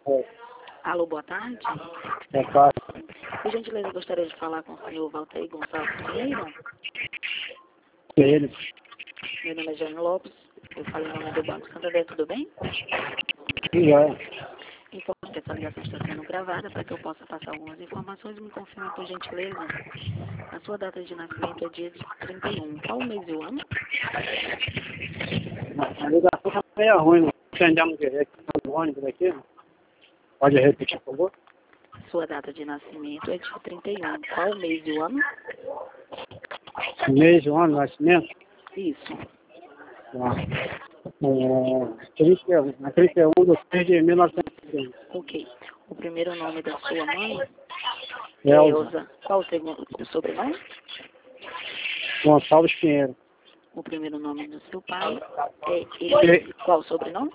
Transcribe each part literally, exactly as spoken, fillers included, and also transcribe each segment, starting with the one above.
É. Alô, boa tarde. É claro. Por gentileza, eu gostaria de falar com o senhor Valtair Gonçalves Pinheiro. É ele. Meu nome é Jane Lopes. Eu falo em nome do Banco Santander, tudo bem? Sim, é. Informo que essa ligação está sendo gravada para que eu possa passar algumas informações e me confirme, por gentileza. A sua data de nascimento é dia trinta e um. Qual o mês e o ano? A ligação tá meio ruim, não entendemos direito. Tá no ônibus aqui. Pode repetir, por favor? Sua data de nascimento é dia trinta e um. Qual o mês e o ano? Mês, o ano, nascimento? Isso. Ah. É, trinta e um, a trinta e um de seis de mil novecentos e trinta. Ok. O primeiro nome da sua mãe é Elza Elza. Qual o segundo o sobrenome? Gonçalves Pinheiro. O primeiro nome do seu pai é ele. Qual o sobrenome?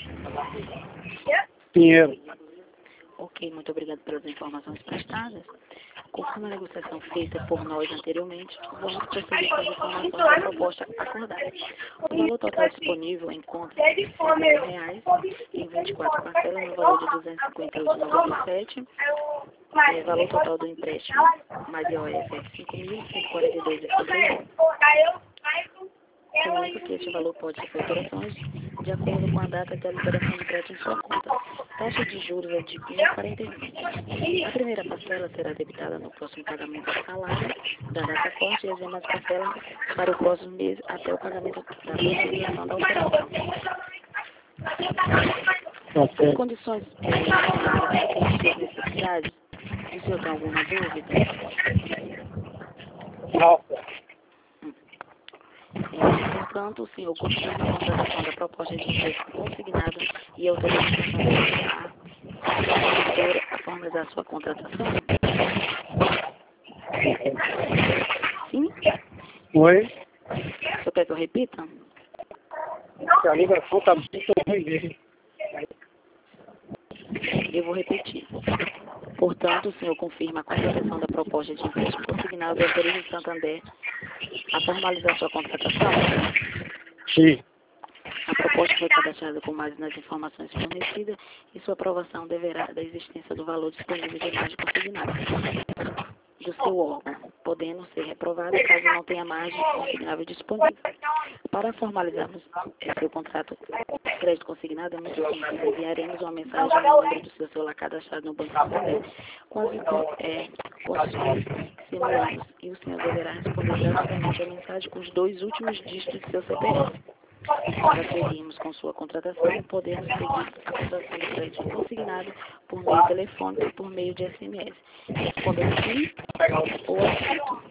Pinheiro. Ok, muito obrigado pelas informações prestadas. Conforme a negociação feita por nós anteriormente, vamos prosseguir com as informações da proposta acordada. O valor total disponível encontra de sessenta mil reais em vinte e quatro parcelas no valor de duzentos e cinquenta e oito reais e noventa e sete centavos. É, valor total do empréstimo mais I O F é de cinco mil cento e quarenta e dois reais e sessenta e um. Comunico que este valor pode sofrer alterações de acordo com a data da liberação de crédito em sua conta. Taxa de juros é de um vírgula quarenta e cinco. A primeira parcela será debitada no próximo pagamento do salário da data corte e as demais parcelas para o próximo mês até o pagamento da finalização da operação. As condições é, atendem às suas necessidades. O senhor tem alguma dúvida? Nossa. É, portanto, o senhor confirma a contratação da proposta de empréstimo consignado e autoriza a corretora a formalizar a sua contratação? Sim? Oi? O senhor quer que eu repita? A ligação tá muito ruim mesmo. Eu vou repetir. Portanto, o senhor confirma a contratação da proposta de empréstimo consignado e autoriza o Santander a formalizar sua contratação? Sim. A proposta foi cadastrada com base nas informações fornecidas e sua aprovação deverá da existência do valor disponível de margem consignada do seu órgão, podendo ser reprovada caso não tenha margem consignável disponível. Para formalizarmos seu contrato de crédito consignado, é muito simples. Enviaremos uma mensagem no número do seu celular cadastrado no Banco Santander com as é, condições que simulamos e o senhor deverá responder gratuitamente a mensagem com os dois últimos dígitos do seu C P F. Para seguirmos com sua contratação, podemos seguir a contratação do crédito consignado por meio telefônico e por meio de S M S. Responda sim ou aceito.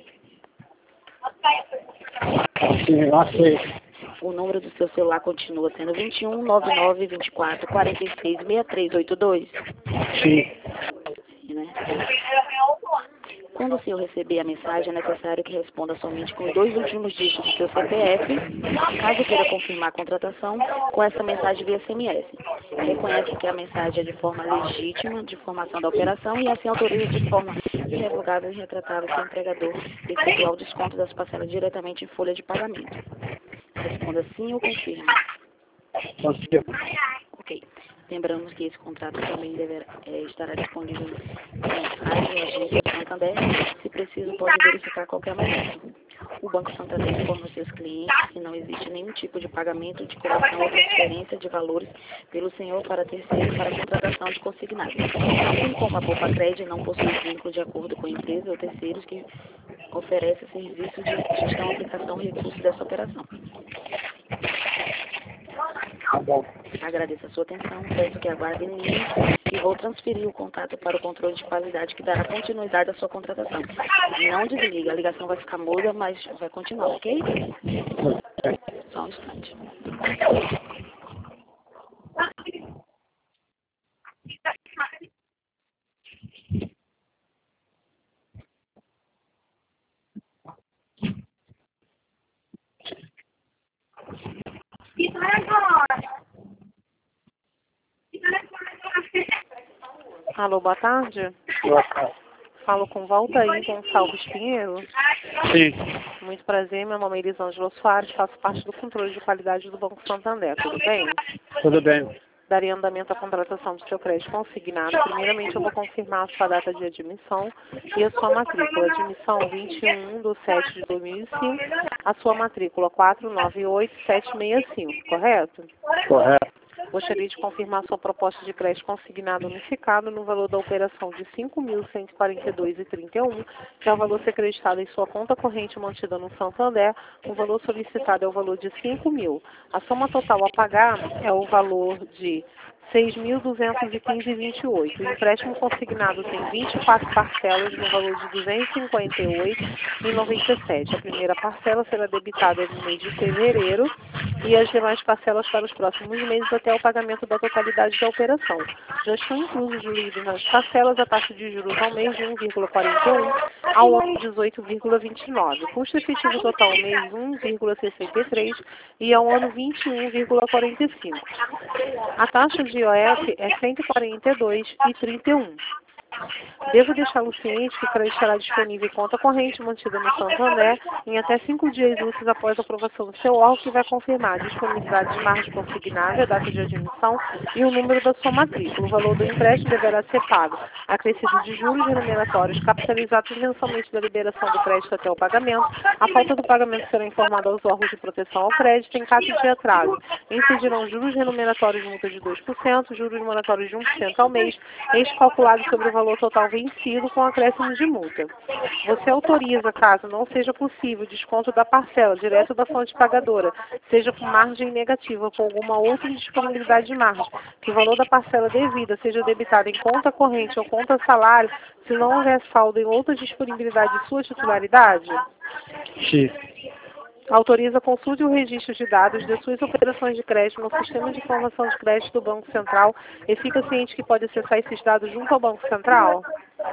Sim, eu aceito. O número do seu celular continua sendo vinte e um, nove nove, vinte e quatro, quarenta e seis, sessenta e três, oitenta e dois. Sim. Sim, né? Quando o senhor receber a mensagem, é necessário que responda somente com os dois últimos dígitos do seu C P F, caso queira confirmar a contratação, com essa mensagem via S M S. Reconhece que a mensagem é de forma legítima de formação da operação e assim autoriza de forma irrevogável e retratável que o empregador efetuar o desconto das parcelas diretamente em folha de pagamento. Responda sim ou confirma. Confirmo. Ok. Lembramos que esse contrato também deverá, é, estará disponível em rádio e agência do Santander. Se preciso, pode verificar a qualquer momento. O Banco Santander informa os seus clientes que não existe nenhum tipo de pagamento de comissão ou transferência de valores pelo senhor para terceiro para a contratação de consignado. Assim como a Poupa Crédito não possui vínculo de acordo com a empresa ou terceiros que oferecem serviço de gestão, aplicação e recurso dessa operação. Tá bom. Agradeço a sua atenção, peço que aguarde em linha e vou transferir o contato para o controle de qualidade que dará continuidade à sua contratação. Não desliga, a ligação vai ficar muda, mas vai continuar, ok? Só um instante. Alô, boa tarde. Boa tarde. Falo com Valtair Gonçalves Pinheiro. Sim. Muito prazer, meu nome é Elisângela Soares, faço parte do controle de qualidade do Banco Santander, tudo bem? Tudo bem. daria andamento à contratação do seu crédito consignado. Primeiramente, eu vou confirmar a sua data de admissão e a sua matrícula. Admissão vinte e um de sete de dois mil e cinco, a sua matrícula quatro nove oito sete seis cinco, correto? Correto. Gostaria de confirmar sua proposta de crédito consignado unificado no valor da operação de cinco mil cento e quarenta e dois reais e trinta e um centavos, que é o valor ser acreditado em sua conta corrente mantida no Santander. O valor solicitado é o valor de cinco mil. A soma total a pagar é o valor de seis mil duzentos e quinze reais e vinte e oito centavos. O empréstimo consignado tem vinte e quatro parcelas no valor de duzentos e cinquenta e oito reais e noventa e sete centavos. A primeira parcela será debitada no mês de fevereiro e as demais parcelas para os próximos meses até o pagamento da totalidade da operação. Já estão inclusos os juros nas parcelas, a taxa de juros ao mês de um vírgula quarenta e um, ao ano dezoito vírgula vinte e nove. Custo efetivo total ao mês um vírgula sessenta e três e ao ano vinte e um vírgula quarenta e cinco. A taxa de I O F é cento e quarenta e dois reais e trinta e um centavos. Devo deixá-lo ciente que o crédito estará disponível em conta corrente mantida no Santander em até cinco dias úteis após a aprovação do seu órgão, que vai confirmar a disponibilidade de margem consignada, a data de admissão e o número da sua matrícula. O valor do empréstimo deverá ser pago, acrescido de juros remuneratórios capitalizados mensalmente da liberação do crédito até o pagamento. A falta do pagamento será informada aos órgãos de proteção ao crédito. Em caso de atraso, incidirão juros remuneratórios de multa de dois por cento, juros moratórios de um por cento ao mês, este calculado sobre o valor total vencido com acréscimo de multa. Você autoriza, caso não seja possível, desconto da parcela direto da fonte pagadora, seja com margem negativa ou com alguma outra indisponibilidade de margem, que o valor da parcela devida seja debitado em conta corrente ou conta salário, se não houver saldo em outra disponibilidade de sua titularidade? Sim. Autoriza a consulta e o registro de dados de suas operações de crédito no sistema de informação de crédito do Banco Central e fica ciente que pode acessar esses dados junto ao Banco Central?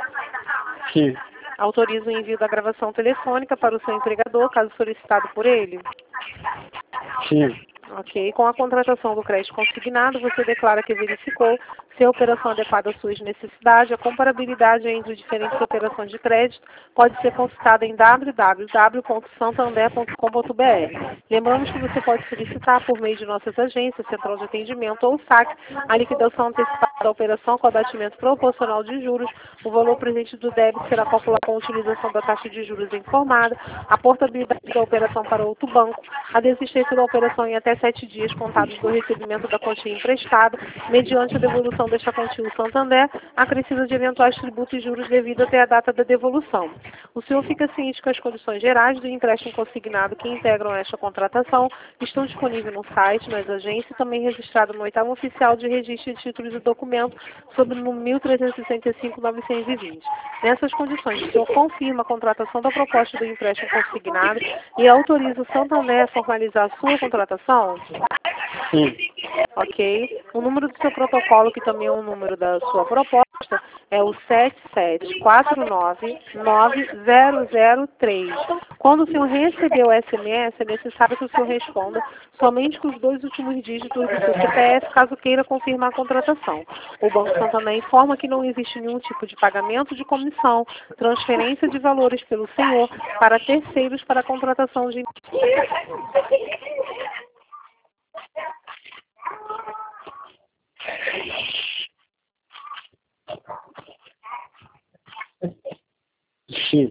Sim. Autoriza o envio da gravação telefônica para o seu empregador, caso solicitado por ele? Sim. Ok. Com a contratação do crédito consignado, você declara que verificou se a operação adequada às suas necessidades. A comparabilidade entre diferentes operações de crédito pode ser consultada em w w w ponto santander ponto com ponto b r. Lembramos que você pode solicitar, por meio de nossas agências, Central de Atendimento ou S A C, a liquidação antecipada da operação com abatimento proporcional de juros. O valor presente do débito será calculado com a utilização da taxa de juros informada, a portabilidade da operação para outro banco, a desistência da operação em até sete dias contados do recebimento da quantia emprestada, mediante a devolução desta quantia ao Santander, acrescida de eventuais tributos e juros devido até a data da devolução. O senhor fica ciente que as condições gerais do empréstimo consignado que integram esta contratação estão disponíveis no site, nas agências, e também registrado no oitavo oficial de registro de títulos e documentos, sobre o número mil trezentos e sessenta e cinco ponto novecentos e vinte. Nessas condições, o senhor confirma a contratação da proposta do empréstimo consignado e autoriza o Santander a formalizar a sua contratação? Sim. Ok. O número do seu protocolo, que também é o número da sua proposta, é o sete sete quatro nove nove zero zero três. Quando o senhor receber o S M S, é necessário que o senhor responda somente com os dois últimos dígitos do seu C P F, caso queira confirmar a contratação. O Banco Santander informa que não existe nenhum tipo de pagamento de comissão, transferência de valores pelo senhor para terceiros para a contratação de... Sim.